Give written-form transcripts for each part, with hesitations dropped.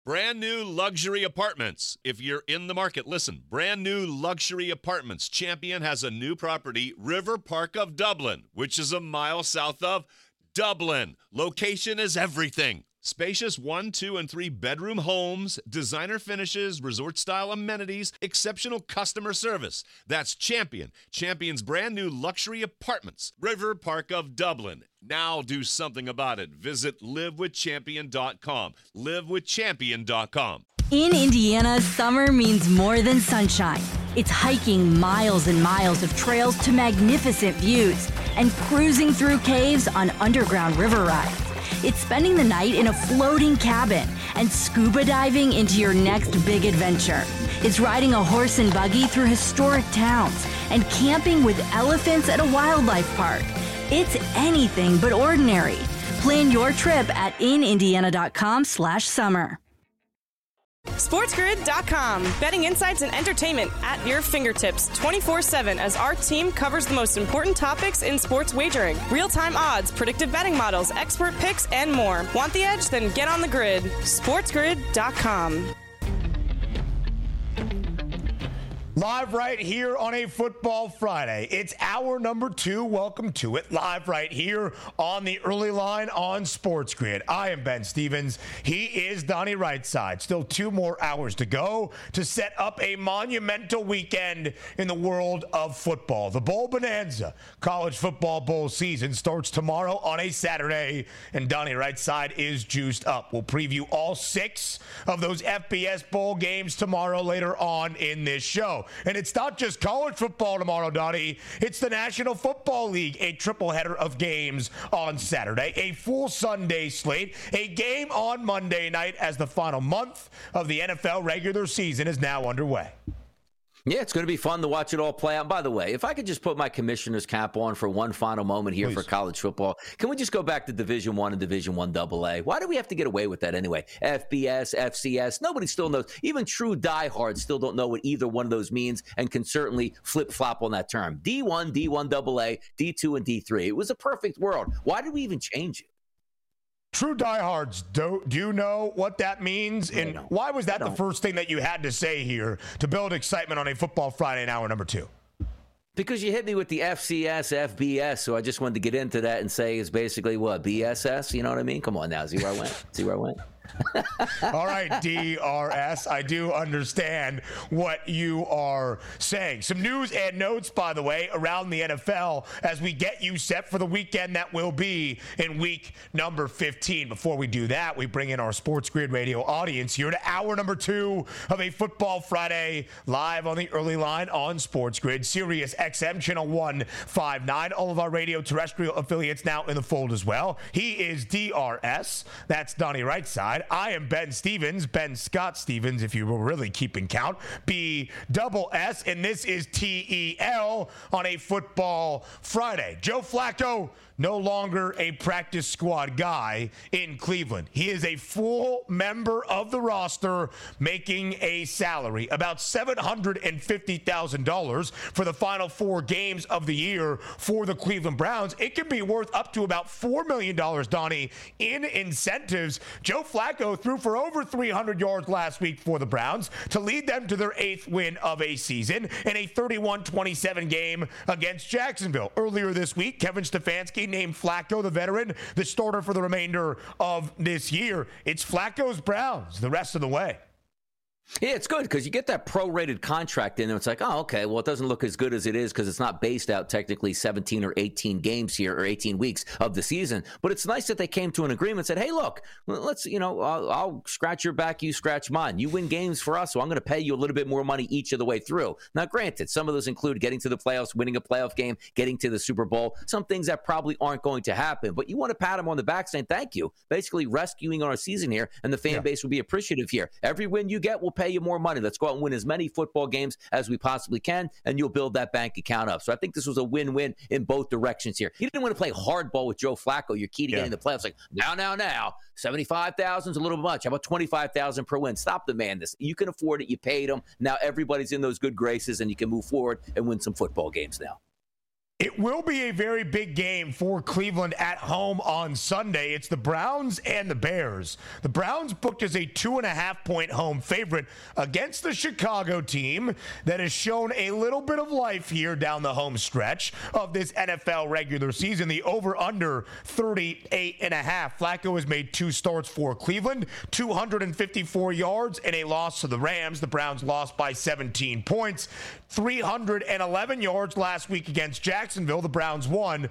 Brand new luxury apartments. If you're in the market, listen. Brand new luxury apartments. Champion has a new property, River Park of Dublin, which is a mile south of Dublin. Location is everything. Spacious 1, 2, and 3 bedroom homes, designer finishes, resort-style amenities, exceptional customer service. That's Champion. Champion's brand new luxury apartments. River Park of Dublin. Now do something about it. Visit livewithchampion.com. Livewithchampion.com. In Indiana, summer means more than sunshine. It's hiking miles and miles of trails to magnificent views and cruising through caves on underground river rides. It's spending the night in a floating cabin and scuba diving into your next big adventure. It's riding a horse and buggy through historic towns and camping with elephants at a wildlife park. It's anything but ordinary. Plan your trip at inindiana.com/summer. SportsGrid.com. Betting insights and entertainment at your fingertips 24/7 as our team covers the most important topics in sports wagering. Real-time odds, predictive betting models, expert picks, and more. Want the edge? Then get on the grid. SportsGrid.com. Live right here on a Football Friday. It's hour number 2. Welcome to it. Live right here on the early line on Sports Grid. I am Ben Stevens. He is Donnie Rightside. Still 2 more hours to go to set up a monumental weekend in the world of football. The Bowl Bonanza College Football Bowl season starts tomorrow on a Saturday, and Donnie Rightside is juiced up. We'll preview all 6 of those FBS Bowl games tomorrow later on in this show. And it's not just college football tomorrow, Donnie. It's the National Football League, a triple header of games on Saturday, a full Sunday slate, a game on Monday night as the final month of the NFL regular season is now underway. Yeah, it's going to be fun to watch it all play out. By the way, if I could just put my commissioner's cap on for one final moment here for college football, can we just go back to Division I and Division I AA? Why do we have to get away with that anyway? FBS, FCS, nobody still knows. Even true diehards still don't know what either one of those means and can certainly flip-flop on that term. D1, D1 AA, D2, and D3. It was a perfect world. Why did we even change it? True diehards, do you know what that means? And why was that the first thing that you had to say here to build excitement on a Football Friday in hour number 2? Because you hit me with the FCS, FBS, so I just wanted to get into that and say it's basically what, BSS? You know what I mean? Come on now, see where I went? See where I went? All right, DRS, I do understand what you are saying. Some news and notes, by the way, around the NFL as we get you set for the weekend that will be in week number 15. Before we do that, we bring in our Sports Grid Radio audience here to hour number 2 of a Football Friday live on the early line on Sports Grid, Sirius XM channel 159. All of our radio terrestrial affiliates now in the fold as well. He is DRS. That's Donnie Rightside. I am Ben Stevens, Ben Scott Stevens, if you were really keeping count. BSS, and this is TEL on a Football Friday. Joe Flacco, no longer a practice squad guy in Cleveland. He is a full member of the roster, making a salary, about $750,000 for the final 4 games of the year for the Cleveland Browns. It can be worth up to about $4 million, Donnie, in incentives. Joe Flacco threw for over 300 yards last week for the Browns to lead them to their 8th win of a season in a 31-27 game against Jacksonville. Earlier this week, Kevin Stefanski named Flacco, the veteran, the starter for the remainder of this year. It's Flacco's Browns the rest of the way. Yeah, it's good because you get that prorated contract in there. It's like, oh, okay, well, it doesn't look as good as it is because it's not based out technically 17 or 18 games here or 18 weeks of the season. But it's nice that they came to an agreement and said, hey, look, let's, I'll scratch your back, you scratch mine. You win games for us, so I'm going to pay you a little bit more money each of the way through. Now, granted, some of those include getting to the playoffs, winning a playoff game, getting to the Super Bowl, some things that probably aren't going to happen. But you want to pat them on the back saying thank you, basically rescuing our season here, and the fan base will be appreciative here. Every win you get will pay you more money. Let's go out and win as many football games as we possibly can, and you'll build that bank account up. So I think this was a win-win in both directions here. You didn't want to play hardball with Joe Flacco. You're key to getting the playoffs. Like, now, 75,000 is a little much. How about 25,000 per win? Stop the madness. You can afford it. You paid him. Now everybody's in those good graces, and you can move forward and win some football games now. It will be a very big game for Cleveland at home on Sunday. It's the Browns and the Bears. The Browns booked as a 2.5-point home favorite against the Chicago team that has shown a little bit of life here down the home stretch of this NFL regular season. The over-under 38.5. Flacco has made 2 starts for Cleveland, 254 yards and a loss to the Rams. The Browns lost by 17 points. 311 yards last week against Jacksonville. The Browns won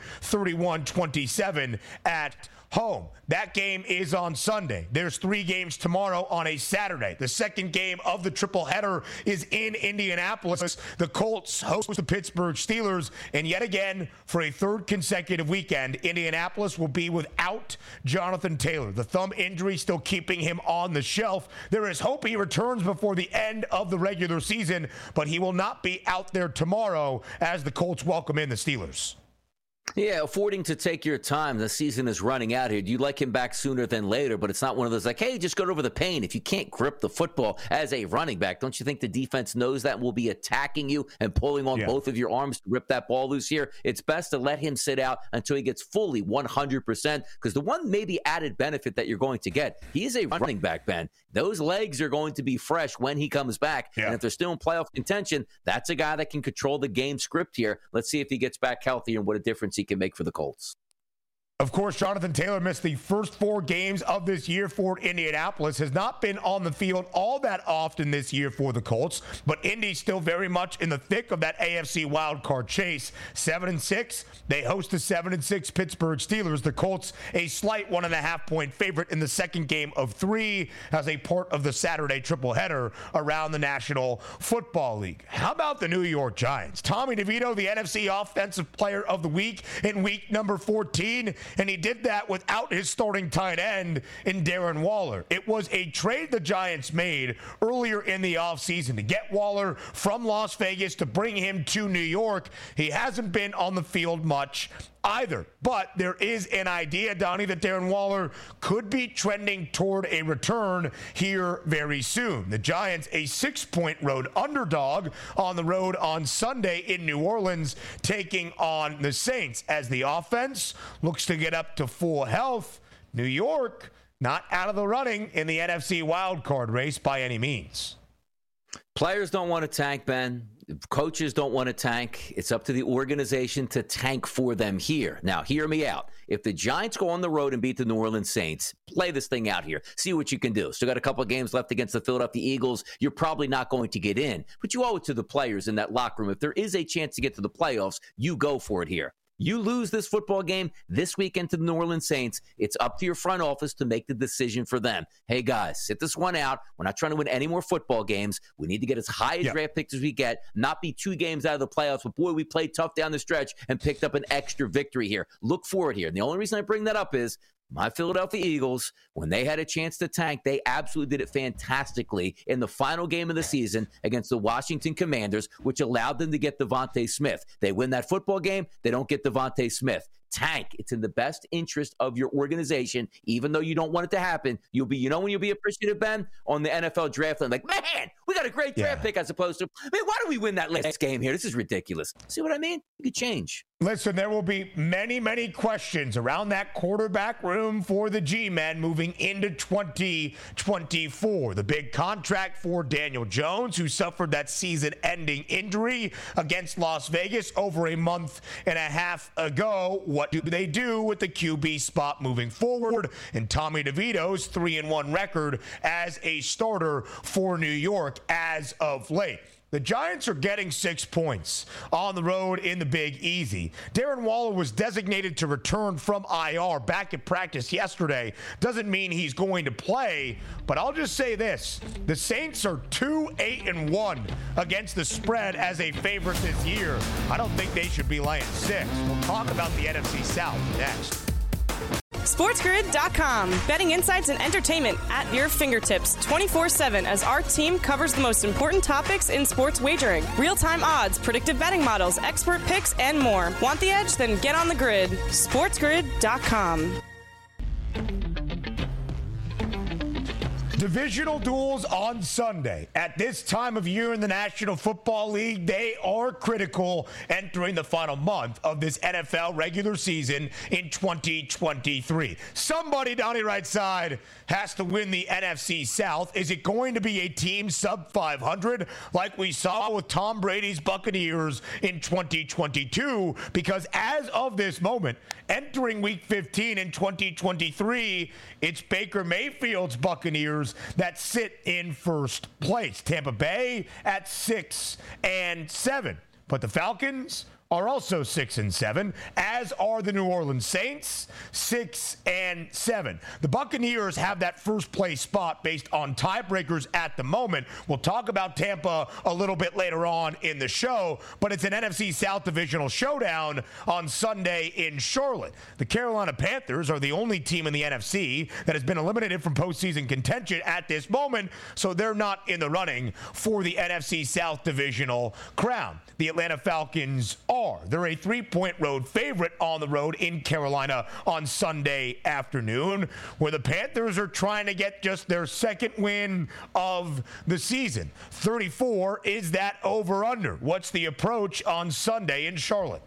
31-27 at home. That game is on Sunday. There's 3 games tomorrow on a Saturday. The second game of the triple header is in Indianapolis. The Colts host the Pittsburgh Steelers, and yet again, for a 3rd consecutive weekend, Indianapolis will be without Jonathan Taylor. The thumb injury still keeping him on the shelf. There is hope he returns before the end of the regular season, but he will not be out there tomorrow as the Colts welcome in the Steelers. Yeah, affording to take your time. The season is running out here. You'd like him back sooner than later, but it's not one of those like, hey, just go over the pain. If you can't grip the football as a running back, don't you think the defense knows that and will be attacking you and pulling on both of your arms to rip that ball loose here? It's best to let him sit out until he gets fully 100%, because the one maybe added benefit that you're going to get, he is a running back, Ben. Those legs are going to be fresh when he comes back. And if they're still in playoff contention, that's a guy that can control the game script here. Let's see if he gets back healthy and what a difference he can make for the Colts. Of course, Jonathan Taylor missed the first 4 games of this year for Indianapolis, has not been on the field all that often this year for the Colts, but Indy's still very much in the thick of that AFC wildcard chase. 7-6, they host the 7-6 Pittsburgh Steelers. The Colts, a slight 1.5-point favorite in the second game of 3 as a part of the Saturday triple header around the National Football League. How about the New York Giants? Tommy DeVito, the NFC Offensive Player of the Week in week number 14, and he did that without his starting tight end in Darren Waller. It was a trade the Giants made earlier in the offseason to get Waller from Las Vegas to bring him to New York. He hasn't been on the field much either, but there is an idea, Donnie, that Darren Waller could be trending toward a return here very soon. The Giants, a 6-point road underdog on the road on Sunday in New Orleans, taking on the Saints as the offense looks to get up to full health. New York not out of the running in the NFC wildcard race by any means. Players don't want to tank, Ben. Coaches don't want to tank. It's up to the organization to tank for them here. Now, hear me out. If the Giants go on the road and beat the New Orleans Saints, play this thing out here. See what you can do. Still got a couple of games left against the Philadelphia Eagles. You're probably not going to get in, but you owe it to the players in that locker room. If there is a chance to get to the playoffs, you go for it here. You lose this football game this weekend to the New Orleans Saints, it's up to your front office to make the decision for them. Hey, guys, sit this one out. We're not trying to win any more football games. We need to get as high a draft picks as we get, not be 2 games out of the playoffs. But, boy, we played tough down the stretch and picked up an extra victory here. Look forward here. And the only reason I bring that up is my Philadelphia Eagles, when they had a chance to tank, they absolutely did it fantastically in the final game of the season against the Washington Commanders, which allowed them to get Devontae Smith. They win that football game, they don't get Devontae Smith. Tank. It's in the best interest of your organization, even though you don't want it to happen. You'll be, when you'll be appreciative, Ben, on the NFL draft line, like, man, we got a great draft pick as opposed to, man, why do we win that last game here? This is ridiculous. See what I mean? You could change. Listen, there will be many, many questions around that quarterback room for the G-Men moving into 2024. The big contract for Daniel Jones, who suffered that season-ending injury against Las Vegas over a month and a half ago. What do they do with the QB spot moving forward? And Tommy DeVito's 3-1 record as a starter for New York as of late. The Giants are getting 6 points on the road in the Big Easy. Darren Waller was designated to return from IR back at practice yesterday. Doesn't mean he's going to play, but I'll just say this. The Saints are 2-8-1 against the spread as a favorite this year. I don't think they should be laying 6. We'll talk about the NFC South next. SportsGrid.com. Betting insights and entertainment at your fingertips 24/7 as our team covers the most important topics in sports wagering. Real-time odds, predictive betting models, expert picks, and more. Want the edge? Then get on the grid. SportsGrid.com. Divisional duels on Sunday. At this time of year in the National Football League, they are critical entering the final month of this NFL regular season in 2023. Somebody down the right side has to win the NFC South. Is it going to be a team sub 500 like we saw with Tom Brady's Buccaneers in 2022? Because as of this moment, entering Week 15 in 2023, it's Baker Mayfield's Buccaneers that sit in first place. Tampa Bay at 6-7. But the Falcons are also 6-7, as are the New Orleans Saints, 6-7. The Buccaneers have that first place spot based on tiebreakers at the moment. We'll talk about Tampa a little bit later on in the show, but it's an NFC South divisional showdown on Sunday in Charlotte. The Carolina Panthers are the only team in the NFC that has been eliminated from postseason contention at this moment, so they're not in the running for the NFC South divisional crown. The Atlanta Falcons are. They're a 3-point road favorite on the road in Carolina on Sunday afternoon, where the Panthers are trying to get just their second win of the season. 34 is that over-under. What's the approach on Sunday in Charlotte?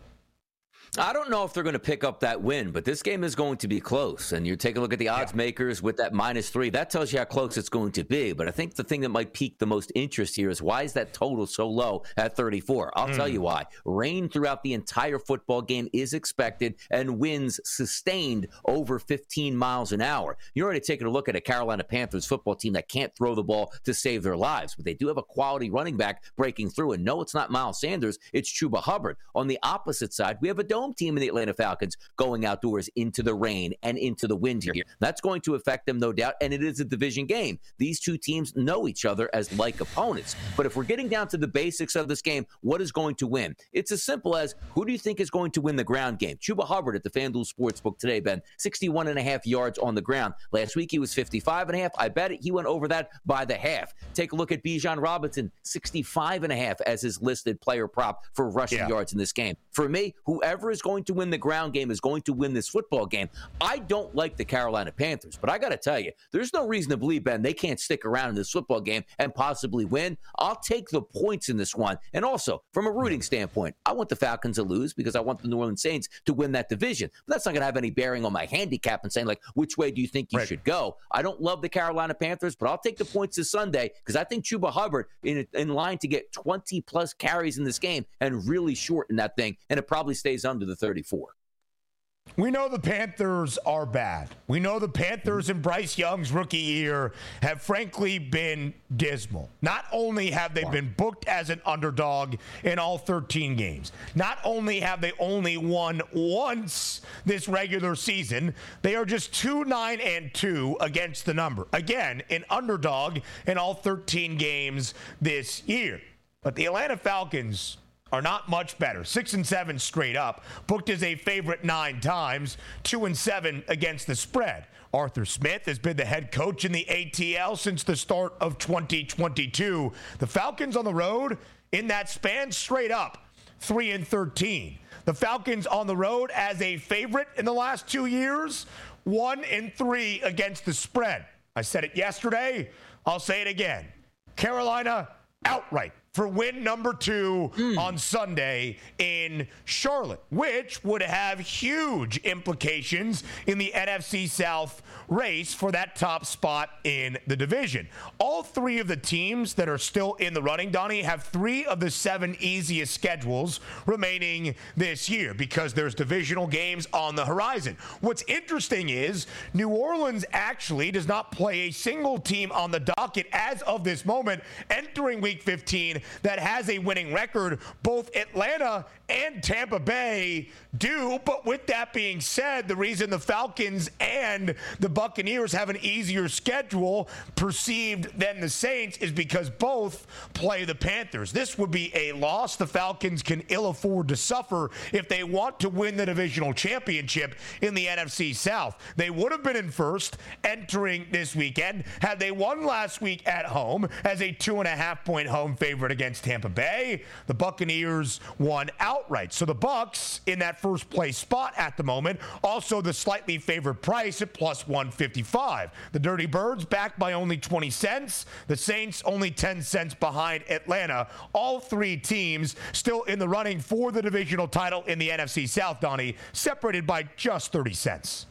I don't know if they're going to pick up that win, but this game is going to be close. And you take a look at the odds makers with that -3. That tells you how close it's going to be. But I think the thing that might pique the most interest here is why is that total so low at 34? I'll tell you why. Rain throughout the entire football game is expected and winds sustained over 15 miles an hour. You're already taking a look at a Carolina Panthers football team that can't throw the ball to save their lives. But they do have a quality running back breaking through. And no, it's not Miles Sanders. It's Chuba Hubbard. On the opposite side, we have a dome team in the Atlanta Falcons going outdoors into the rain and into the wind here. That's going to affect them, no doubt, and it is a division game. These two teams know each other as like opponents. But if we're getting down to the basics of this game, what is going to win? It's as simple as, who do you think is going to win the ground game? Chuba Hubbard at the FanDuel Sportsbook today, Ben, 61.5 yards on the ground. Last week he was 55.5. I bet he went over that by the half. Take a look at Bijan Robinson, 65.5 as his listed player prop for rushing yards in this game. For me, whoever is going to win the ground game is going to win this football game. I don't like the Carolina Panthers, but I got to tell you, there's no reason to believe, Ben, they can't stick around in this football game and possibly win. I'll take the points in this one. And also, from a rooting standpoint, I want the Falcons to lose because I want the New Orleans Saints to win that division. But that's not going to have any bearing on my handicap and saying, like, which way do you think you should go? I don't love the Carolina Panthers, but I'll take the points this Sunday because I think Chuba Hubbard in line to get 20-plus carries in this game and really shorten that thing, and it probably stays under the 34. We know the Panthers are bad. We know the Panthers in Bryce Young's rookie year have frankly been dismal. Not only have they been booked as an underdog in all 13 games, not only have they only won once this regular season, they are just 2-9-2 against the number. Again, an underdog in all 13 games this year. But the Atlanta Falcons are not much better. 6-7 straight up, booked as a favorite 9 times, 2-7 against the spread. Arthur Smith has been the head coach in the ATL since the start of 2022. The Falcons on the road in that span straight up, 3-13. The Falcons on the road as a favorite in the last 2 years, 1-3 against the spread. I said it yesterday. I'll say it again. Carolina outright for win number 2 on Sunday in Charlotte, which would have huge implications in the NFC South race for that top spot in the division. All 3 of the teams that are still in the running, Donnie, have 3 of the 7 easiest schedules remaining this year because there's divisional games on the horizon. What's interesting is New Orleans actually does not play a single team on the docket as of this moment entering Week 15 that has a winning record. Both Atlanta and Tampa Bay do, but with that being said, the reason the Falcons and the Buccaneers have an easier schedule perceived than the Saints is because both play the Panthers. This would be a loss the Falcons can ill afford to suffer if they want to win the divisional championship in the NFC South. They would have been in first entering this weekend had they won last week at home as a 2.5-point home favorite against Tampa Bay. The Buccaneers won outright. So the Bucs in that first place spot at the moment. Also the slightly favored price at plus 155. The Dirty Birds back by only 20 cents. The Saints only 10 cents behind Atlanta. All three teams still in the running for the divisional title in the NFC South, Donnie, separated by just 30 cents.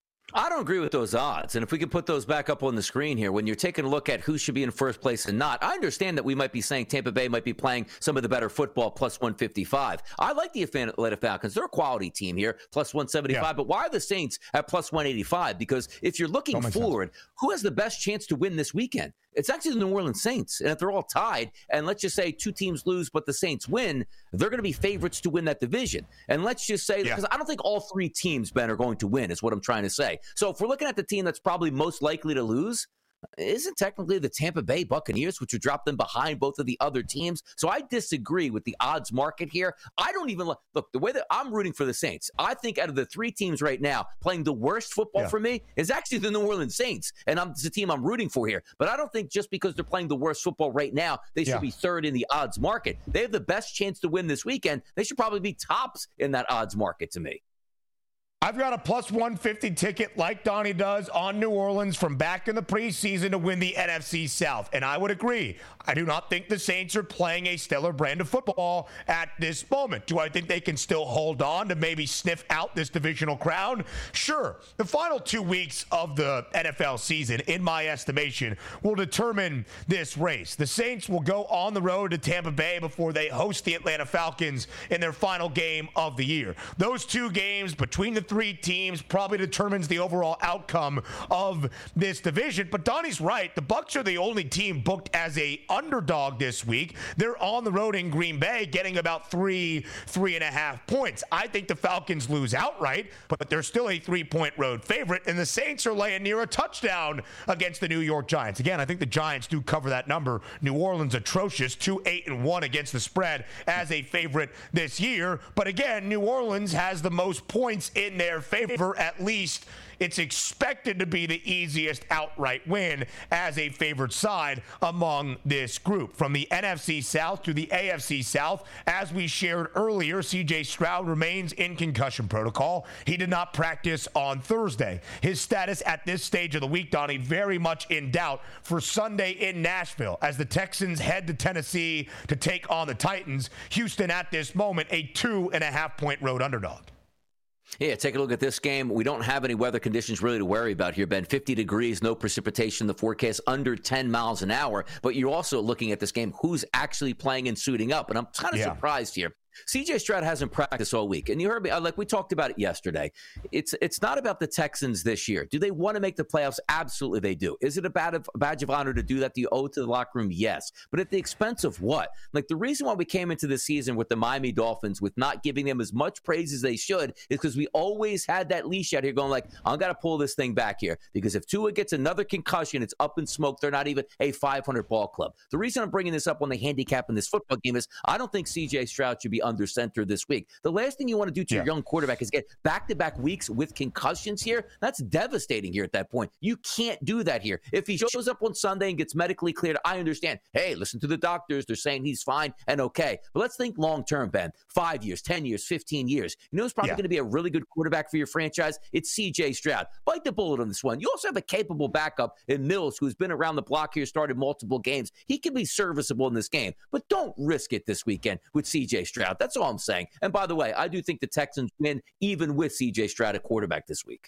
I don't agree with those odds. And if we can put those back up on the screen here, when you're taking a look at who should be in first place and not, I understand that we might be saying Tampa Bay might be playing some of the better football, plus 155. I like the Atlanta Falcons. They're a quality team here, plus 175. Yeah. But why are the Saints at plus 185? Because if you're looking forward, who has the best chance to win this weekend? It's actually the New Orleans Saints. And if they're all tied, and let's just say two teams lose, but the Saints win, they're going to be favorites to win that division. And let's just say, because I don't think all three teams, Ben, are going to win, is what I'm trying to say. So if we're looking at the team that's probably most likely to lose, isn't technically the Tampa Bay Buccaneers, which would drop them behind both of the other teams. So I disagree with the odds market here. I don't even look, the way that I'm rooting for the Saints, I think out of the three teams right now, playing the worst football for me is actually the New Orleans Saints. And it's the team I'm rooting for here. But I don't think just because they're playing the worst football right now, they should be third in the odds market. They have the best chance to win this weekend. They should probably be tops in that odds market to me. I've got a plus 150 ticket like Donnie does on New Orleans from back in the preseason to win the NFC South. And I would agree. I do not think the Saints are playing a stellar brand of football at this moment. Do I think they can still hold on to maybe sniff out this divisional crown? Sure. The final 2 weeks of the NFL season, in my estimation, will determine this race. The Saints will go on the road to Tampa Bay before they host the Atlanta Falcons in their final game of the year. Those two games between the three teams probably determines the overall outcome of this division. But Donnie's right. The Bucs are the only team booked as a underdog this week. They're on the road in Green Bay getting about 3.5 points. I think the Falcons lose outright, but they're still a 3-point road favorite, and the Saints are laying near a touchdown against the New York Giants. Again, I think the Giants do cover that number. New Orleans atrocious, 2-8-1 against the spread as a favorite this year. But again, New Orleans has the most points in their favor. At least it's expected to be the easiest outright win as a favored side among this group. From the NFC South to the AFC South, as we shared earlier, C.J. Stroud remains in concussion protocol. He did not practice on Thursday. His status at this stage of the week, Donnie, very much in doubt for Sunday in Nashville as the Texans head to Tennessee to take on the Titans. Houston at this moment a 2.5-point road underdog. Yeah, take a look at this game. We don't have any weather conditions really to worry about here, Ben. 50 degrees, no precipitation. The forecast under 10 miles an hour. But you're also looking at this game, who's actually playing and suiting up. And I'm kind of surprised here. C.J. Stroud hasn't practiced all week. And you heard me, like we talked about it yesterday. It's not about the Texans this year. Do they want to make the playoffs? Absolutely they do. Is it a badge of honor to do that? Do you owe it to the locker room? Yes. But at the expense of what? Like the reason why we came into the season with the Miami Dolphins with not giving them as much praise as they should is because we always had that leash out here going like, I've got to pull this thing back here. Because if Tua gets another concussion, it's up in smoke. They're not even a 500 ball club. The reason I'm bringing this up on the handicap in this football game is I don't think C.J. Stroud should be under center this week. The last thing you want to do to your young quarterback is get back-to-back weeks with concussions here. That's devastating here at that point. You can't do that here. If he shows up on Sunday and gets medically cleared, I understand. Hey, listen to the doctors. They're saying he's fine and okay. But let's think long-term, Ben. 5 years, 10 years, 15 years. You know who's probably going to be a really good quarterback for your franchise? It's C.J. Stroud. Bite the bullet on this one. You also have a capable backup in Mills who's been around the block here, started multiple games. He can be serviceable in this game, but don't risk it this weekend with C.J. Stroud. That's all I'm saying. And by the way, I do think the Texans win even with C.J. Stroud at quarterback this week.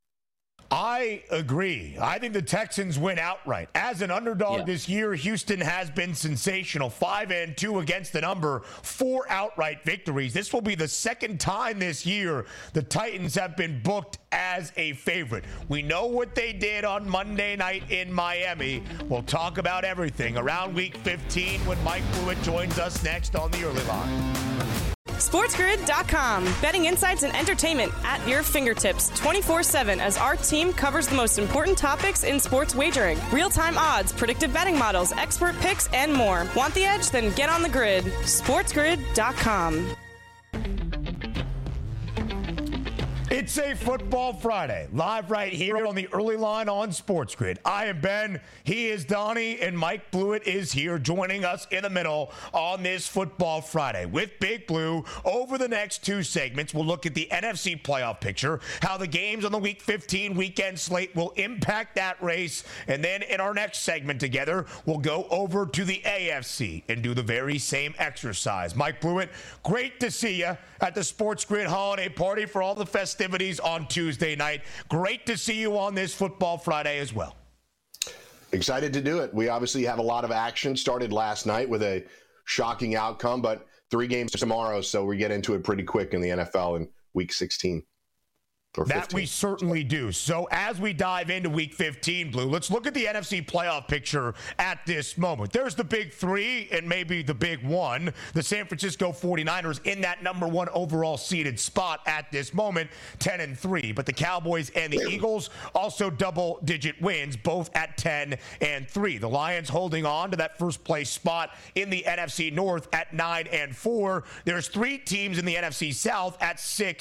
I agree. I think the Texans win outright. As an underdog this year, Houston has been sensational. 5-2 against the number, 4 outright victories. This will be the second time this year the Titans have been booked as a favorite. We know what they did on Monday night in Miami. We'll talk about everything around week 15 when Mike Blewett joins us next on the Early Line. SportsGrid.com. Betting insights and entertainment at your fingertips 24/7 as our team covers the most important topics in sports wagering. Real-time odds, predictive betting models, expert picks, and more. Want the edge? Then get on the grid. SportsGrid.com. It's a Football Friday, live right here on the Early Line on Sports Grid. I am Ben, he is Donnie, and Mike Blewett is here joining us in the middle on this Football Friday. With Big Blue, over the next two segments, we'll look at the NFC playoff picture, how the games on the Week 15 weekend slate will impact that race, and then in our next segment together, we'll go over to the AFC and do the very same exercise. Mike Blewett, great to see you at the Sports Grid holiday party for all the festivities on Tuesday night. Great to see you on this Football Friday as well. Excited to do it. We obviously have a lot of action. Started last night with a shocking outcome, but 3 games tomorrow, so we get into it pretty quick in the NFL in Week 16. That we certainly do. So as we dive into Week 15, Blue, let's look at the NFC playoff picture at this moment. There's the big 3 and maybe the big 1. The San Francisco 49ers in that number 1 overall seeded spot at this moment, 10-3. But the Cowboys and the Eagles also double-digit wins, both at 10-3. The Lions holding on to that first place spot in the NFC North at 9-4. There's 3 teams in the NFC South at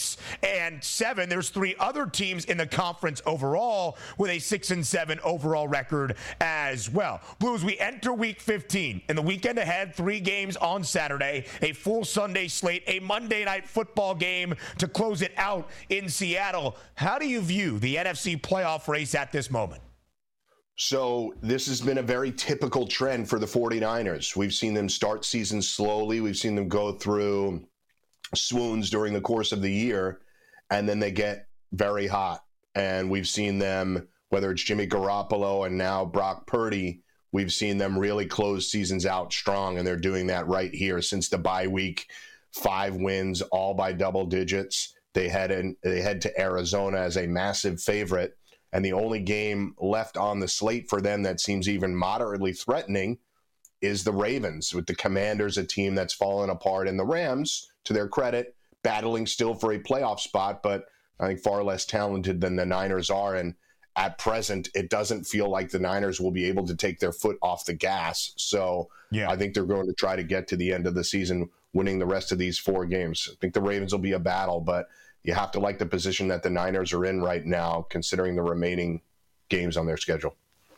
6-7. There's 3 other teams in the conference overall with a 6-7 overall record as well. Blues, we enter Week 15. In the weekend ahead, 3 games on Saturday, a full Sunday slate, a Monday night football game to close it out in Seattle. How do you view the NFC playoff race at this moment? So this has been a very typical trend for the 49ers. We've seen them start seasons slowly. We've seen them go through swoons during the course of the year, and then they get very hot. And we've seen them, whether it's Jimmy Garoppolo and now Brock Purdy, we've seen them really close seasons out strong, and they're doing that right here since the bye week. 5 wins, all by double digits. They head to Arizona as a massive favorite, and the only game left on the slate for them that seems even moderately threatening is the Ravens, with the Commanders, a team that's fallen apart, and the Rams, to their credit, battling still for a playoff spot, but I think far less talented than the Niners are. And at present, it doesn't feel like the Niners will be able to take their foot off the gas. So I think they're going to try to get to the end of the season winning the rest of these 4 games. I think the Ravens will be a battle, but you have to like the position that the Niners are in right now, considering the remaining games on their schedule.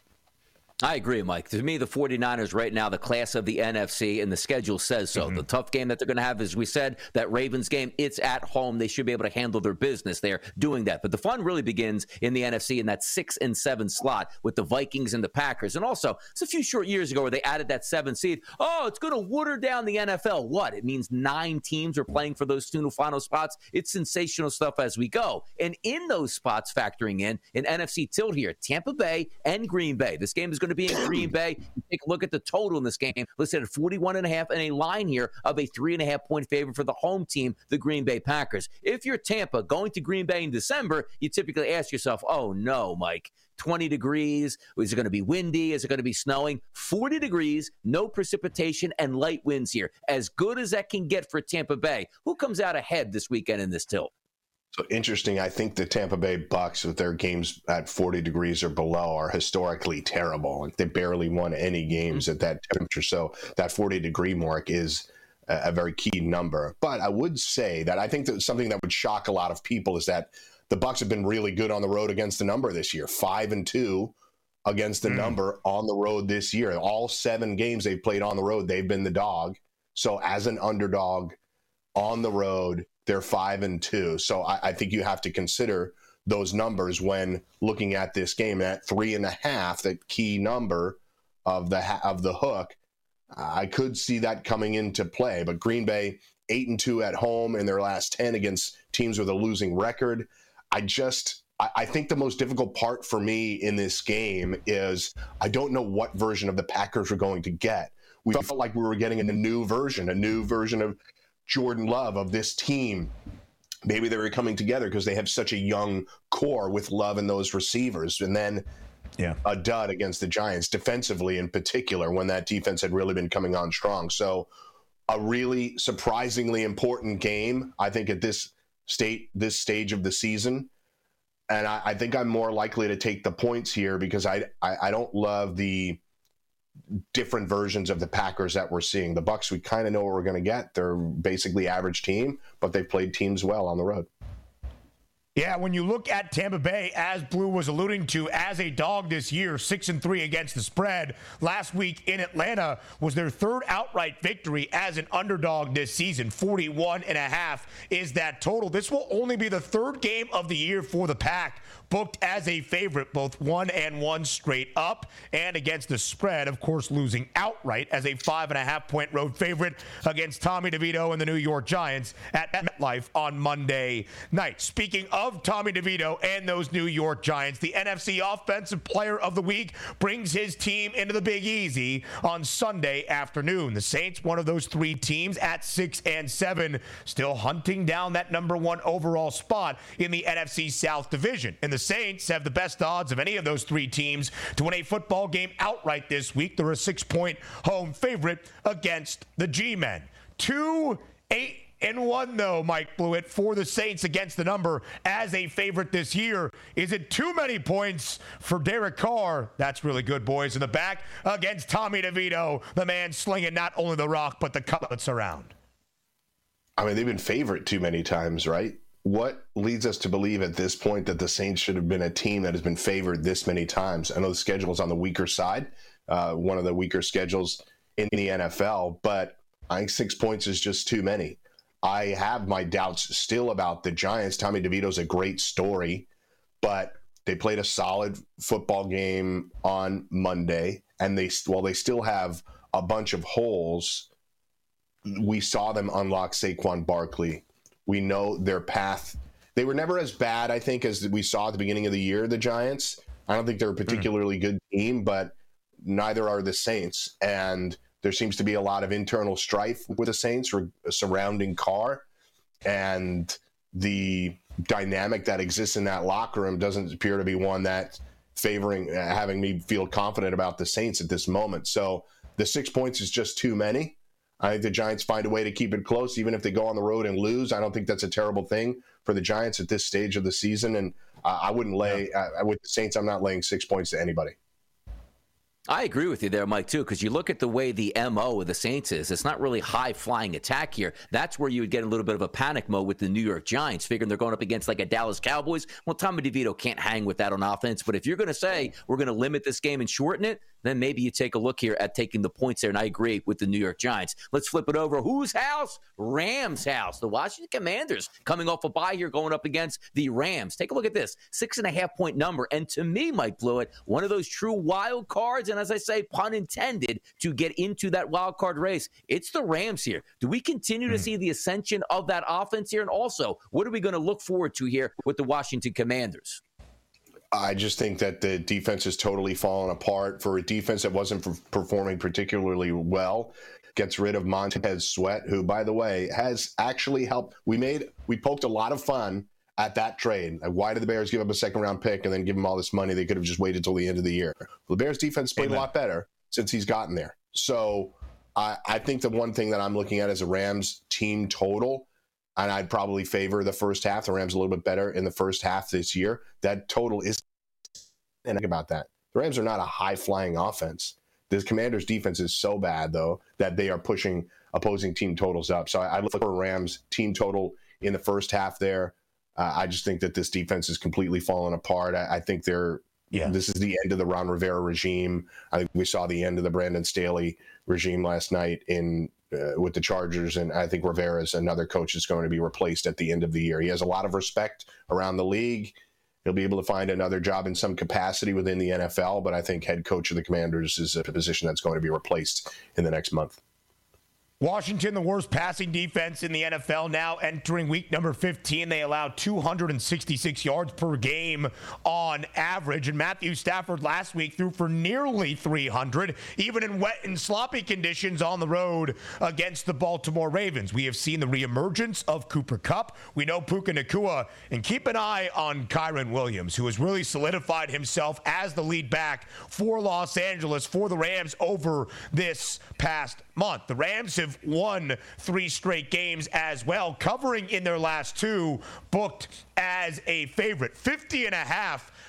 I agree, Mike. To me, the 49ers right now, the class of the NFC, and the schedule says so. The tough game that they're going to have, as we said, that Ravens game, it's at home. They should be able to handle their business there doing that. But the fun really begins in the NFC in that 6-7 slot with the Vikings and the Packers. And also, it's a few short years ago where they added that 7th seed. Oh, it's going to water down the NFL. What? It means 9 teams are playing for those 2 final spots. It's sensational stuff as we go. And in those spots, factoring in an NFC tilt here, Tampa Bay and Green Bay. This game is going to be in Green Bay. Take a look at the total in this game. Listed at 41.5 and a line here of a 3.5-point favorite for the home team, the Green Bay Packers. If you're Tampa going to Green Bay in December, you typically ask yourself, oh no, Mike, 20 degrees. Is it going to be windy? Is it going to be snowing? 40 degrees, no precipitation, and light winds here. As good as that can get for Tampa Bay. Who comes out ahead this weekend in this tilt? So interesting. I think the Tampa Bay Bucks, with their games at 40 degrees or below, are historically terrible. Like, they barely won any games at that temperature. So that 40-degree mark is a very key number. But I would say that I think that something that would shock a lot of people is that the Bucks have been really good on the road against the number this year. 5-2 against the number on the road this year. All 7 games they've played on the road, they've been the dog. So as an underdog on the road, they're 5-2. So I think you have to consider those numbers when looking at this game. At 3.5, that key number of the hook, I could see that coming into play. But Green Bay 8-2 at home in their last 10 against teams with a losing record. I think the most difficult part for me in this game is I don't know what version of the Packers we're going to get. We felt like we were getting a new version of Jordan Love, of this team. Maybe they were coming together because they have such a young core with Love and those receivers. And then a dud against the Giants, defensively in particular, when that defense had really been coming on strong. So a really surprisingly important game, I think, at this stage of the season. And I think I'm more likely to take the points here because I don't love the different versions of the Packers that we're seeing. The Bucs, we kind of know what we're going to get. They're basically average team, but they've played teams well on the road. Yeah, when you look at Tampa Bay, as Blue was alluding to, as a dog this year, 6-3 against the spread. Last week in Atlanta was their third outright victory as an underdog this season. 41.5 is that total. This will only be the third game of the year for the Pack booked as a favorite, both 1-1 straight up and against the spread, of course, losing outright as a 5.5-point road favorite against Tommy DeVito and the New York Giants at MetLife on Monday night. Speaking of Tommy DeVito and those New York Giants, the NFC Offensive Player of the Week brings his team into the Big Easy on Sunday afternoon. The Saints, one of those three teams at 6-7, still hunting down that number one overall spot in the NFC South Division. And the Saints have the best odds of any of those three teams to win a football game outright this week. They're a 6-point home favorite against the G-Men. 2-8-1, though, Mike Blewett, for the Saints against the number as a favorite this year. Is it too many points for Derek Carr? That's really good, boys, in the back against Tommy DeVito, the man slinging not only the rock, but the cutlets around. I mean, they've been favored too many times, right? What leads us to believe at this point that the Saints should have been a team that has been favored this many times? I know the schedule is on the weaker side, one of the weaker schedules in the NFL, but I think 6 points is just too many. I have my doubts still about the Giants. Tommy DeVito's a great story, but they played a solid football game on Monday, and while they still have a bunch of holes, we saw them unlock Saquon Barkley. We know their path. They were never as bad, I think, as we saw at the beginning of the year, the Giants. I don't think they're a particularly good team, but neither are the Saints. And there seems to be a lot of internal strife with the Saints surrounding Carr. And the dynamic that exists in that locker room doesn't appear to be one that's having me feel confident about the Saints at this moment. So the 6 points is just too many. I think the Giants find a way to keep it close, even if they go on the road and lose. I don't think that's a terrible thing for the Giants at this stage of the season. And I wouldn't lay with the Saints. I'm not laying 6 points to anybody. I agree with you there, Mike, too, because you look at the way the MO of the Saints is, it's not really high-flying attack here. That's where you would get a little bit of a panic mode with the New York Giants, figuring they're going up against like a Dallas Cowboys. Well, Tommy DeVito can't hang with that on offense, but if you're going to say we're going to limit this game and shorten it, then maybe you take a look here at taking the points there, and I agree with the New York Giants. Let's flip it over. Whose house? Rams' house. The Washington Commanders coming off a bye here going up against the Rams. Take a look at this, 6.5-point number, and to me, Mike Blewett, one of those true wild cards, and as I say, pun intended, to get into that wild card race. It's the Rams here. Do we continue to see the ascension of that offense here? And also, what are we going to look forward to here with the Washington Commanders? I just think that the defense has totally fallen apart. For a defense that wasn't performing particularly well, gets rid of Montez Sweat, who, by the way, has actually helped. We poked a lot of fun at that trade. Why did the Bears give up a second-round pick and then give him all this money? They could have just waited till the end of the year. Well, the Bears defense played a lot better since he's gotten there. So I think the one thing that I'm looking at is a Rams team total, and I'd probably favor the first half. The Rams a little bit better in the first half this year. That total is, and think about that. The Rams are not a high-flying offense. The Commanders' defense is so bad, though, that they are pushing opposing team totals up. So I look for a Rams team total in the first half there. I just think that this defense is completely falling apart. I think this is the end of the Ron Rivera regime. I think we saw the end of the Brandon Staley regime last night with the Chargers, and I think Rivera is another coach that's going to be replaced at the end of the year. He has a lot of respect around the league. He'll be able to find another job in some capacity within the NFL, but I think head coach of the Commanders is a position that's going to be replaced in the next month. Washington, the worst passing defense in the NFL, now entering week number 15. They allow 266 yards per game on average. And Matthew Stafford last week threw for nearly 300, even in wet and sloppy conditions on the road against the Baltimore Ravens. We have seen the reemergence of Cooper Kupp. We know Puka Nacua. And keep an eye on Kyren Williams, who has really solidified himself as the lead back for Los Angeles, for the Rams over this past month. The Rams have won 3 straight games as well, covering in their last 2, booked as a favorite. 50.5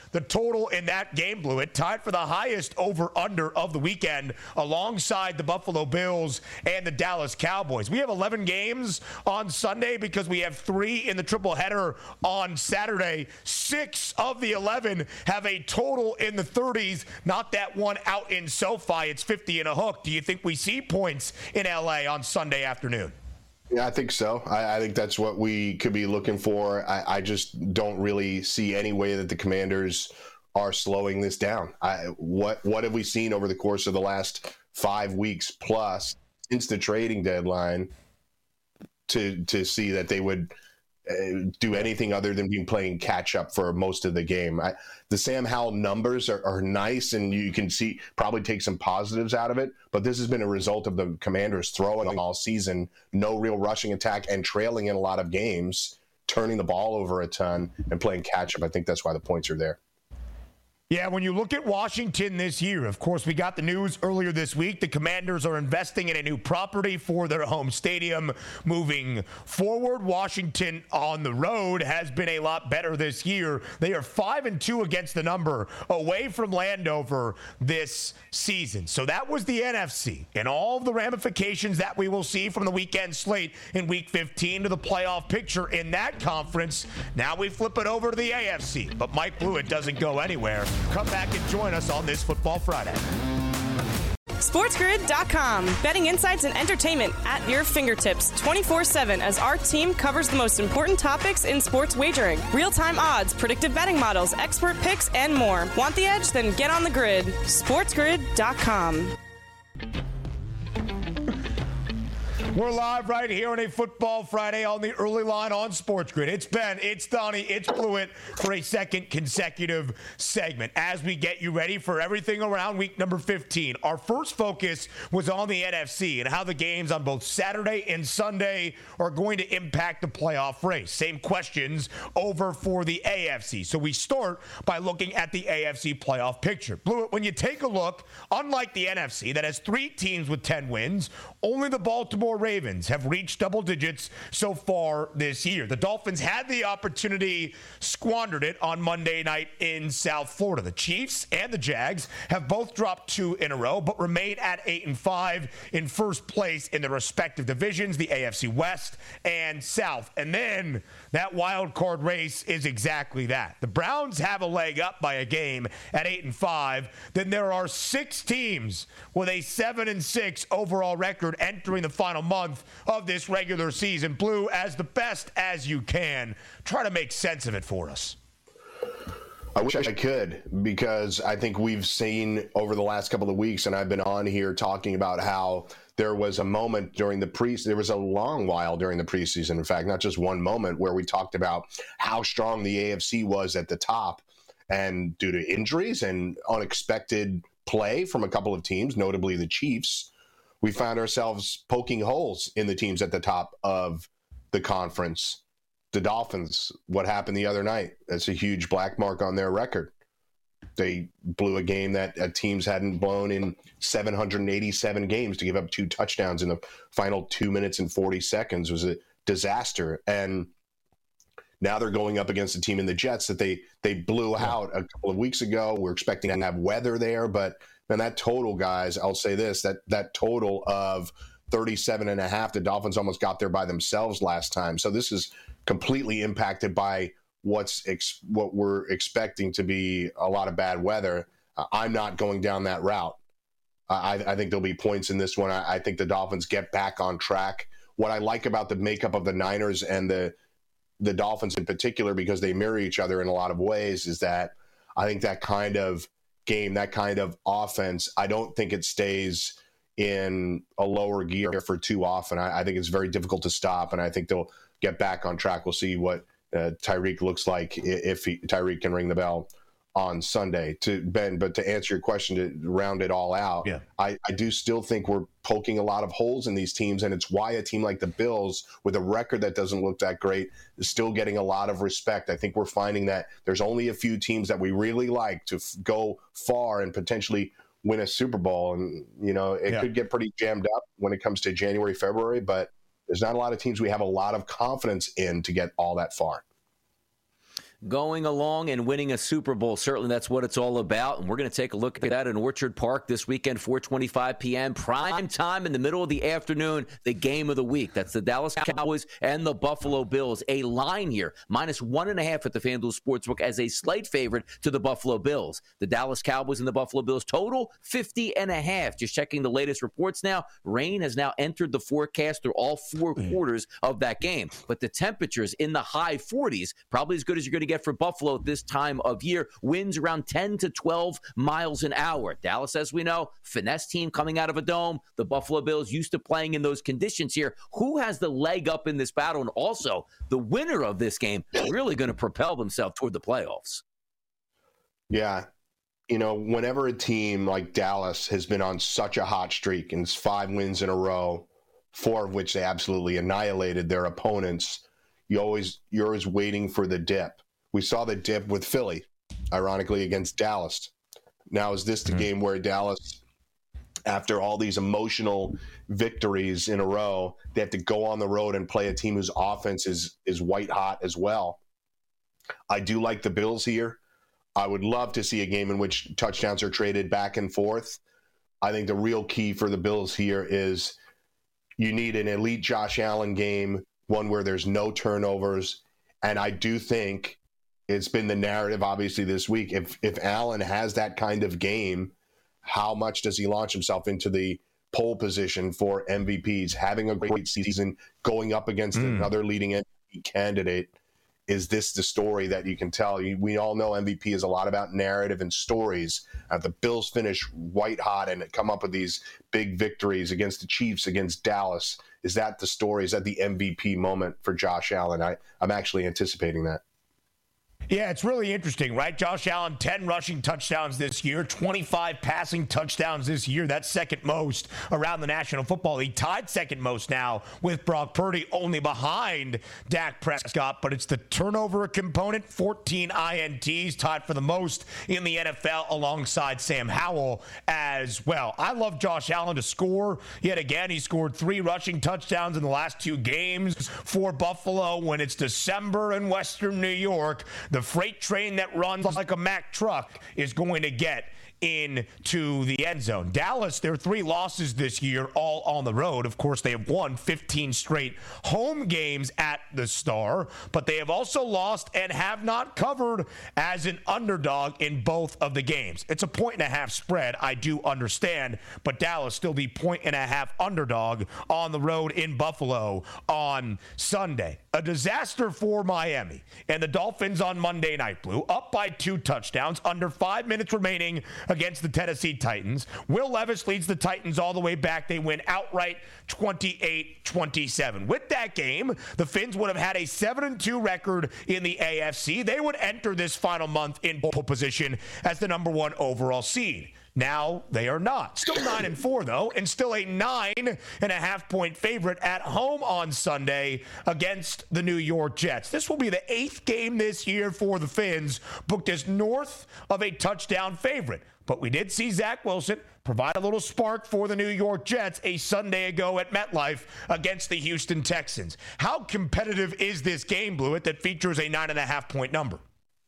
The total in that game, blew it, tied for the highest over-under of the weekend alongside the Buffalo Bills and the Dallas Cowboys. We have 11 games on Sunday because we have 3 in the triple header on Saturday. 6 of the 11 have a total in the 30s, not that one out in SoFi. It's 50 and a hook. Do you think we see points in LA on Sunday afternoon? Yeah, I think so. I think that's what we could be looking for. I just don't really see any way that the Commanders are slowing this down. What have we seen over the course of the last 5 weeks plus since the trading deadline to see that they would do anything other than being playing catch up for most of the game? The Sam Howell numbers are nice, and you can see probably take some positives out of it, but this has been a result of the Commanders throwing all season, no real rushing attack, and trailing in a lot of games, turning the ball over a ton and playing catch up. I think that's why the points are there. Yeah, when you look at Washington this year, of course, we got the news earlier this week. The Commanders are investing in a new property for their home stadium moving forward. Washington on the road has been a lot better this year. They are 5-2 against the number away from Landover this season. So that was the NFC and all of the ramifications that we will see from the weekend slate in Week 15 to the playoff picture in that conference. Now we flip it over to the AFC, but Mike Blewett doesn't go anywhere. Come back and join us on this Football Friday. SportsGrid.com. Betting insights and entertainment at your fingertips 24/7 as our team covers the most important topics in sports wagering. Real-time odds, predictive betting models, expert picks, and more. Want the edge? Then get on the grid. SportsGrid.com. We're live right here on a Football Friday on the early line on Sports Grid. It's Ben, it's Donnie, it's Blewett for a second consecutive segment as we get you ready for everything around week number 15. Our first focus was on the NFC and how the games on both Saturday and Sunday are going to impact the playoff race. Same questions over for the AFC. So we start by looking at the AFC playoff picture. Blewett, when you take a look, unlike the NFC that has 3 teams with 10 wins, only the Baltimore Ravens have reached double digits so far this year. The Dolphins had the opportunity, squandered it on Monday night in South Florida. The Chiefs and the Jags have both dropped 2 in a row, but remain at 8-5 in first place in their respective divisions, the AFC West and South. And then that wild card race is exactly that. The Browns have a leg up by a game at 8-5. Then there are 6 teams with a 7-6 overall record entering the final month of this regular season. Blue, as the best as you can, try to make sense of it for us. I wish I could, because I think we've seen over the last couple of weeks, and I've been on here talking about how there was a moment during the there was a long while during the preseason, in fact, not just one moment, where we talked about how strong the AFC was at the top, and due to injuries and unexpected play from a couple of teams, notably the Chiefs, we found ourselves poking holes in the teams at the top of the conference. The Dolphins, what happened the other night? That's a huge black mark on their record. They blew a game that teams hadn't blown in 787 games to give up 2 touchdowns in the final 2 minutes and 40 seconds. It was a disaster. And now they're going up against a team in the Jets that they blew out a couple of weeks ago. We're expecting to have weather there, but man, that total, guys, I'll say this, that total of 37.5, the Dolphins almost got there by themselves last time. So this is completely impacted by what we're expecting to be a lot of bad weather. I'm not going down that route. I think there'll be points in this one. I think the Dolphins get back on track. What I like about the makeup of the Niners and the Dolphins in particular, because they mirror each other in a lot of ways, is that I think that kind of game, that kind of offense, I don't think it stays in a lower gear for too often. I think it's very difficult to stop, and I think they'll get back on track. We'll see what Tyreek looks like if Tyreek can ring the bell on Sunday. But to answer your question, to round it all out, I do still think we're poking a lot of holes in these teams, and it's why a team like the Bills, with a record that doesn't look that great, is still getting a lot of respect. I think we're finding that there's only a few teams that we really like to go far and potentially win a Super Bowl. And, it could get pretty jammed up when it comes to January, February, but there's not a lot of teams we have a lot of confidence in to get all that far. going along and winning a Super Bowl. Certainly that's what it's all about, and we're going to take a look at that in Orchard Park this weekend, 4:25 p.m. prime time in the middle of the afternoon, the game of the week. That's the Dallas Cowboys and the Buffalo Bills. A line here, -1.5 at the FanDuel Sportsbook as a slight favorite to the Buffalo Bills. The Dallas Cowboys and the Buffalo Bills total 50.5. Just checking the latest reports now, rain has now entered the forecast through all four quarters of that game. But the temperatures in the high 40s, probably as good as you're going to get for Buffalo at this time of year. Winds around 10 to 12 miles an hour. Dallas, as we know, finesse team coming out of a dome. The Buffalo Bills used to playing in those conditions here. Who has the leg up in this battle? And also, the winner of this game really going to propel themselves toward the playoffs. Yeah. You know, whenever a team like Dallas has been on such a hot streak and it's 5 wins in a row, 4 of which they absolutely annihilated their opponents, you're always waiting for the dip. We saw the dip with Philly, ironically, against Dallas. Now, is this the game where Dallas, after all these emotional victories in a row, they have to go on the road and play a team whose offense is white hot as well? I do like the Bills here. I would love to see a game in which touchdowns are traded back and forth. I think the real key for the Bills here is you need an elite Josh Allen game, one where there's no turnovers. And I do think it's been the narrative, obviously, this week. If Allen has that kind of game, how much does he launch himself into the pole position for MVPs? Having a great season, going up against another leading MVP candidate. Is this the story that you can tell? We all know MVP is a lot about narrative and stories. The Bills finish white hot and come up with these big victories against the Chiefs, against Dallas. Is that the story? Is that the MVP moment for Josh Allen? I'm actually anticipating that. Yeah, it's really interesting, right? Josh Allen, 10 rushing touchdowns this year, 25 passing touchdowns this year. That's second most around the National Football League. Tied second most now with Brock Purdy, only behind Dak Prescott. But it's the turnover component, 14 INTs, tied for the most in the NFL alongside Sam Howell as well. I love Josh Allen to score. Yet again, he scored 3 rushing touchdowns in the last 2 games for Buffalo. When it's December in Western New York, the freight train that runs like a Mack truck is going to get into the end zone. Dallas, their 3 losses this year, all on the road. Of course, they have won 15 straight home games at the Star, but they have also lost and have not covered as an underdog in both of the games. It's a 1.5 spread, I do understand, but Dallas still the 1.5 underdog on the road in Buffalo on Sunday. A disaster for Miami and the Dolphins on Monday night, Blue, up by 2 touchdowns, under 5 minutes remaining against the Tennessee Titans. Will Levis leads the Titans all the way back. They win outright 28-27. With that game, the Fins would have had a 7-2 record in the AFC. They would enter this final month in pole position as the number 1 overall seed. Now they are not. Still 9-4 though, and still a 9.5-point favorite at home on Sunday against the New York Jets. This will be the 8th game this year for the Fins, booked as north of a touchdown favorite. But we did see Zach Wilson provide a little spark for the New York Jets a Sunday ago at MetLife against the Houston Texans. How competitive is this game, Blewett, that features a 9.5-point number?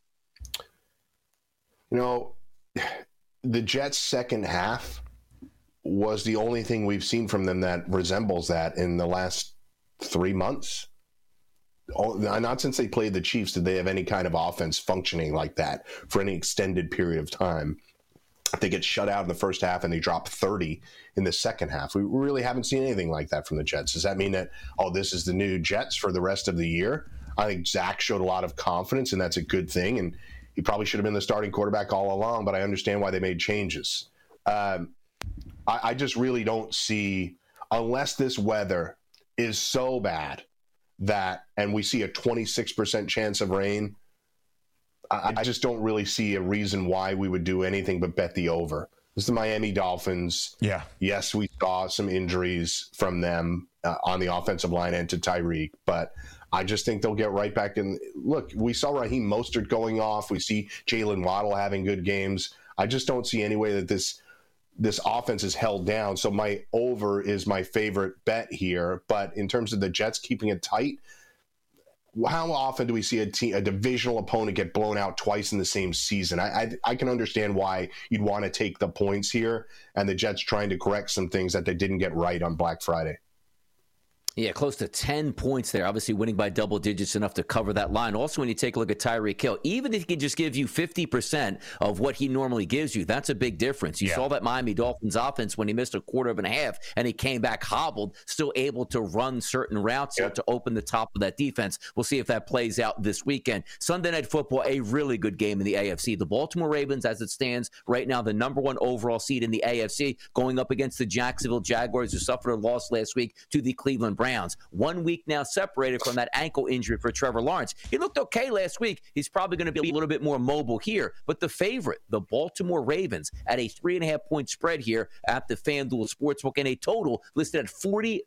You know, the Jets' second half was the only thing we've seen from them that resembles that in the last 3 months. Not since they played the Chiefs did they have any kind of offense functioning like that for any extended period of time. They get shut out in the first half and they drop 30 in the second half. We really haven't seen anything like that from the Jets. Does that mean that, this is the new Jets for the rest of the year? I think Zach showed a lot of confidence, and that's a good thing. And he probably should have been the starting quarterback all along, but I understand why they made changes. I just really don't see, unless this weather is so bad and we see a 26% chance of rain, I just don't really see a reason why we would do anything but bet the over. This is the Miami Dolphins. Yeah. Yes, we saw some injuries from them on the offensive line and to Tyreek, but I just think they'll get right back in. Look, we saw Raheem Mostert going off. We see Jalen Waddle having good games. I just don't see any way that this offense is held down. So my over is my favorite bet here. But in terms of the Jets keeping it tight, how often do we see a divisional opponent get blown out twice in the same season? I can understand why you'd want to take the points here, and the Jets trying to correct some things that they didn't get right on Black Friday. Yeah, close to 10 points there. Obviously winning by double digits enough to cover that line. Also, when you take a look at Tyreek Hill, even if he can just give you 50% of what he normally gives you, that's a big difference. You saw that Miami Dolphins offense when he missed a quarter of and a half and he came back hobbled, still able to run certain routes to open the top of that defense. We'll see if that plays out this weekend. Sunday Night Football, a really good game in the AFC. The Baltimore Ravens, as it stands right now, the number one overall seed in the AFC, going up against the Jacksonville Jaguars, who suffered a loss last week to the Cleveland Browns. 1 week now separated from that ankle injury for Trevor Lawrence. He looked okay last week. He's probably going to be a little bit more mobile here. But the favorite, the Baltimore Ravens, at a 3.5-point spread here at the FanDuel Sportsbook, and a total listed at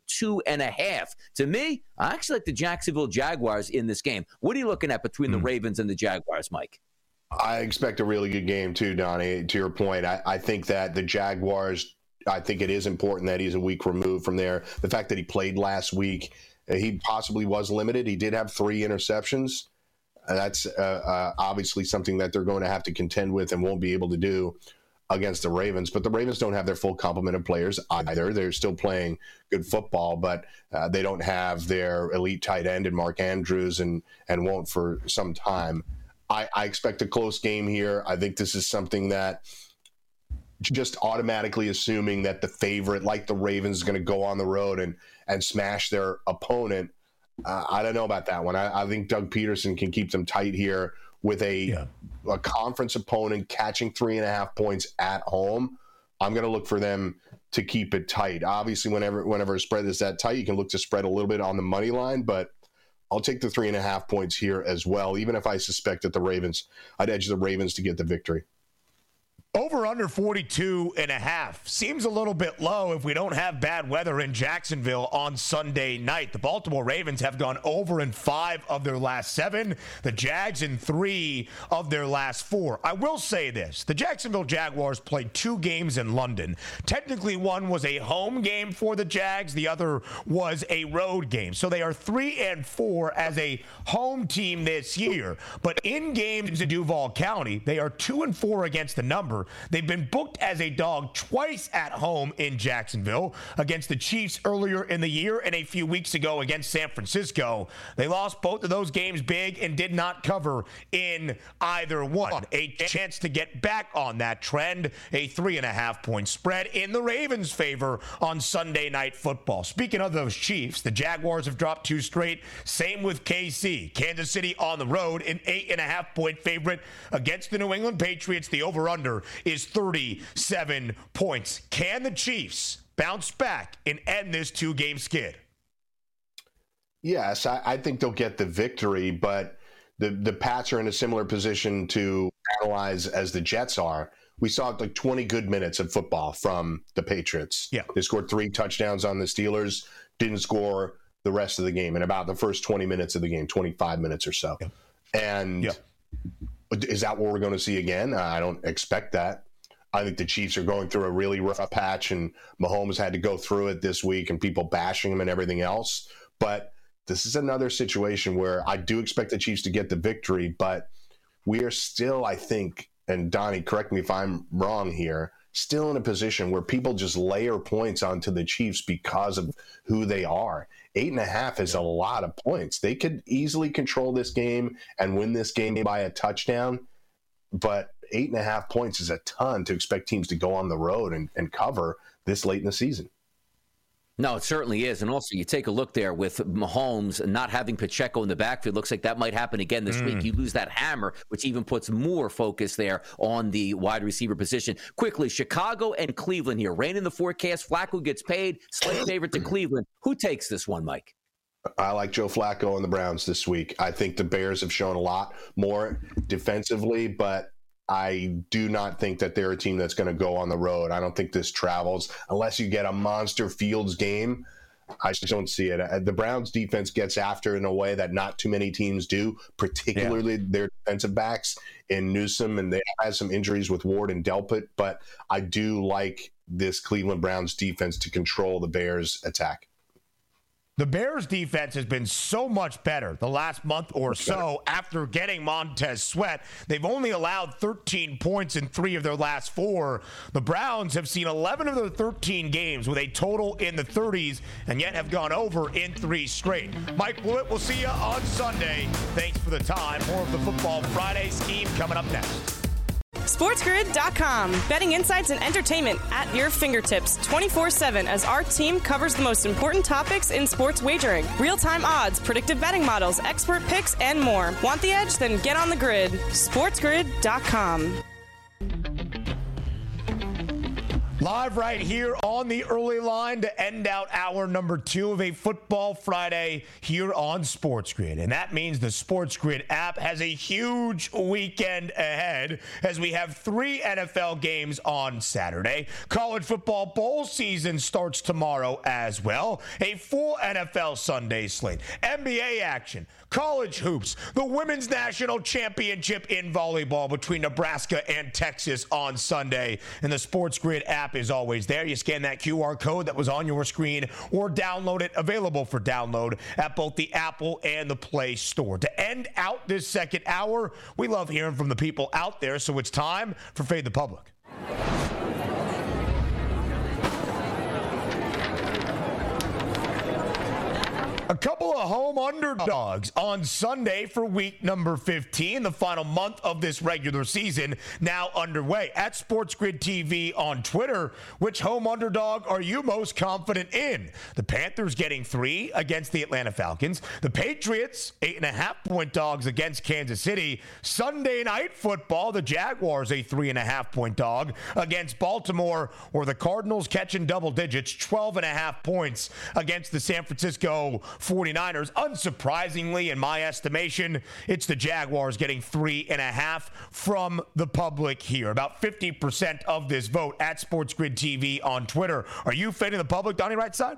42.5. To me, I actually like the Jacksonville Jaguars in this game. What are you looking at between the Ravens and the Jaguars, Mike? I expect a really good game too, Donnie. To your point, I think that the Jaguars, I think it is important that he's a week removed from there. The fact that he played last week, he possibly was limited. He did have 3 interceptions. That's obviously something that they're going to have to contend with and won't be able to do against the Ravens. But the Ravens don't have their full complement of players either. They're still playing good football, but they don't have their elite tight end in Mark Andrews and won't for some time. I expect a close game here. I think this is something that just automatically assuming that the favorite, like the Ravens, is going to go on the road and smash their opponent. I don't know about that one. I think Doug Peterson can keep them tight here with a conference opponent catching 3.5 points at home. I'm going to look for them to keep it tight. Obviously, whenever a spread is that tight, you can look to spread a little bit on the money line, but I'll take the 3.5 points here as well, even if I suspect that I'd edge the Ravens to get the victory. Over under 42.5 seems a little bit low if we don't have bad weather in Jacksonville on Sunday night. The Baltimore Ravens have gone over in 5 of their last 7. The Jags in 3 of their last 4. I will say this. The Jacksonville Jaguars played 2 games in London. Technically, one was a home game for the Jags. The other was a road game. So they are 3-4 as a home team this year. But in games in Duval County, they are 2-4 against the number. They've been booked as a dog twice at home in Jacksonville, against the Chiefs earlier in the year and a few weeks ago against San Francisco. They lost both of those games big and did not cover in either one. A chance to get back on that trend, a 3.5-point spread in the Ravens' favor on Sunday Night Football. Speaking of those Chiefs, the Jaguars have dropped 2 straight. Same with KC. Kansas City on the road, an 8.5-point favorite against the New England Patriots. The over-under is 37 points. Can the Chiefs bounce back and end this 2-game skid? Yes, I think they'll get the victory, but the Pats are in a similar position to analyze as the Jets are. We saw like 20 good minutes of football from the Patriots. Yeah. They scored 3 touchdowns on the Steelers, didn't score the rest of the game in about the first 20 minutes of the game, 25 minutes or so. Yeah. And is that what we're going to see again? I don't expect that. I think the Chiefs are going through a really rough patch, and Mahomes had to go through it this week and people bashing him and everything else. But this is another situation where I do expect the Chiefs to get the victory, but we are still, I think, and Donnie, correct me if I'm wrong here, still in a position where people just layer points onto the Chiefs because of who they are. 8.5 is a lot of points. They could easily control this game and win this game by a touchdown, but 8.5 points is a ton to expect teams to go on the road and cover this late in the season. No, it certainly is. And also, you take a look there with Mahomes not having Pacheco in the backfield. Looks like that might happen again this week. You lose that hammer, which even puts more focus there on the wide receiver position. Quickly, Chicago and Cleveland here. Rain in the forecast. Flacco gets paid. Slight favorite to Cleveland. Who takes this one, Mike? I like Joe Flacco and the Browns this week. I think the Bears have shown a lot more defensively, but I do not think that they're a team that's going to go on the road. I don't think this travels unless you get a monster Fields game. I just don't see it. The Browns defense gets after in a way that not too many teams do, particularly their defensive backs in Newsome, and they had some injuries with Ward and Delpit, but I do like this Cleveland Browns defense to control the Bears attack. The Bears defense has been so much better the last month or so after getting Montez Sweat. They've only allowed 13 points in 3 of their last 4. The Browns have seen 11 of their 13 games with a total in the 30s and yet have gone over in 3 straight. Mike Blewett, we'll see you on Sunday. Thanks for the time. More of the Football Friday scheme coming up next. SportsGrid.com. Betting insights and entertainment at your fingertips 24/7 as our team covers the most important topics in sports wagering. Real-time odds, predictive betting models, expert picks, and more. Want the edge? Then get on the grid. SportsGrid.com. Live right here on the early line to end out hour number 2 of a Football Friday here on Sports Grid. And that means the Sports Grid app has a huge weekend ahead as we have 3 NFL games on Saturday. College football bowl season starts tomorrow as well. A full NFL Sunday slate. NBA action. College hoops. The Women's National Championship in volleyball between Nebraska and Texas on Sunday. And the Sports Grid app is always there. You scan that QR code that was on your screen or download it. Available for download at both the Apple and the Play Store. To end out this second hour, we love hearing from the people out there, so it's time for Fade the Public. A couple of home underdogs on Sunday for week number 15, the final month of this regular season now underway. At Sports Grid TV on Twitter, which home underdog are you most confident in? The Panthers getting 3 against the Atlanta Falcons. The Patriots, 8.5-point dogs against Kansas City. Sunday Night Football, the Jaguars, a 3.5-point dog against Baltimore, or the Cardinals catching double digits, 12.5 points against the San Francisco 49ers. Unsurprisingly, in my estimation, it's the Jaguars getting 3.5 from the public here. About 50% of this vote at Sports Grid TV on Twitter. Are you fading the public, Donnie, right side?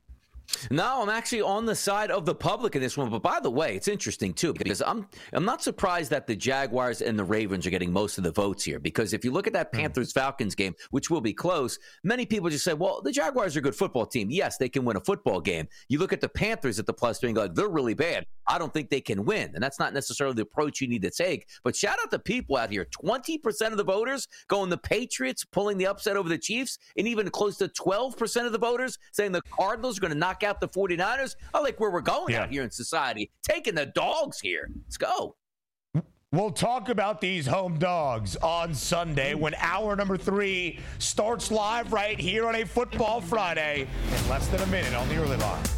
No, I'm actually on the side of the public in this one. But by the way, it's interesting, too, because I'm not surprised that the Jaguars and the Ravens are getting most of the votes here. Because if you look at that Panthers-Falcons game, which will be close, many people just say, well, the Jaguars are a good football team. Yes, they can win a football game. You look at the Panthers at the plus 3 and go, like, they're really bad. I don't think they can win. And that's not necessarily the approach you need to take. But shout out to people out here. 20% of the voters going the Patriots, pulling the upset over the Chiefs, and even close to 12% of the voters saying the Cardinals are going to knock out the 49ers. I like where we're going out here in society. Taking the dogs here. Let's go. We'll talk about these home dogs on Sunday when hour number 3 starts live right here on a Football Friday in less than a minute on the early line.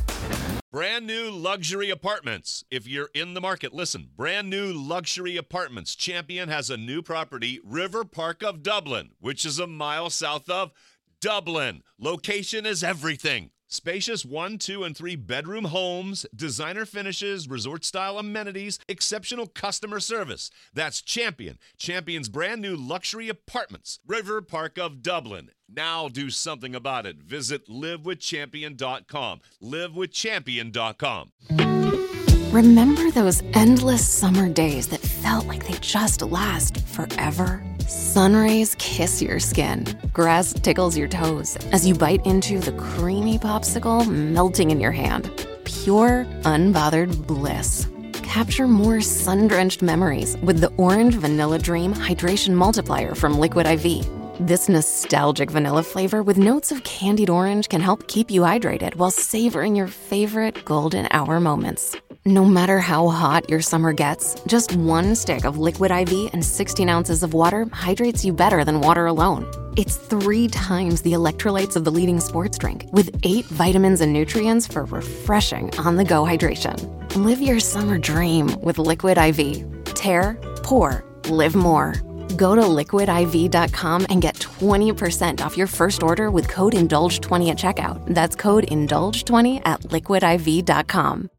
Brand new luxury apartments. If you're in the market, listen. Brand new luxury apartments. Champion has a new property, River Park of Dublin, which is a mile south of Dublin. Location is everything. Spacious 1, 2, and 3 bedroom homes, designer finishes, resort-style amenities, exceptional customer service. That's Champion. Champion's brand new luxury apartments. River Park of Dublin. Now do something about it. Visit livewithchampion.com. livewithchampion.com. Remember those endless summer days that felt like they just last forever? Sun rays kiss your skin. Grass tickles your toes as you bite into the creamy popsicle melting in your hand. Pure, unbothered bliss. Capture more sun-drenched memories with the Orange Vanilla Dream Hydration Multiplier from Liquid IV. This nostalgic vanilla flavor with notes of candied orange can help keep you hydrated while savoring your favorite golden hour moments. No matter how hot your summer gets, just 1 stick of Liquid IV and 16 ounces of water hydrates you better than water alone. It's 3 times the electrolytes of the leading sports drink, with 8 vitamins and nutrients for refreshing on-the-go hydration. Live your summer dream with Liquid IV. Tear, pour, live more. Go to liquidiv.com and get 20% off your first order with code INDULGE20 at checkout. That's code INDULGE20 at liquidiv.com.